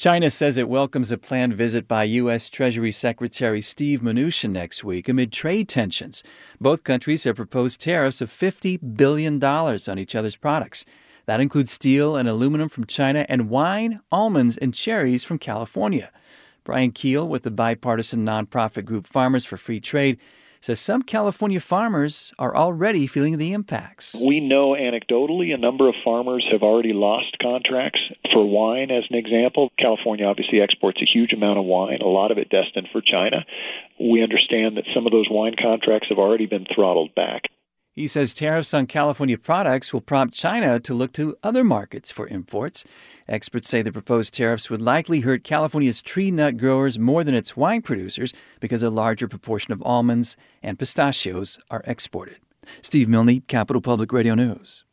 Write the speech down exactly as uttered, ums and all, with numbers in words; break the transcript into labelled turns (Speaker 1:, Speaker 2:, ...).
Speaker 1: China says it welcomes a planned visit by U S. Treasury Secretary Steve Mnuchin next week amid trade tensions. Both countries have proposed tariffs of fifty billion dollars on each other's products. That includes steel and aluminum from China and wine, almonds, and cherries from California. Brian Keel with the bipartisan nonprofit group Farmers for Free Trade says some California farmers are already feeling the impacts.
Speaker 2: We know anecdotally a number of farmers have already lost contracts. For wine, as an example, California obviously exports a huge amount of wine, a lot of it destined for China. We understand that some of those wine contracts have already been throttled back.
Speaker 1: He says tariffs on California products will prompt China to look to other markets for imports. Experts say the proposed tariffs would likely hurt California's tree nut growers more than its wine producers because a larger proportion of almonds and pistachios are exported. Steve Milne, Capital Public Radio News.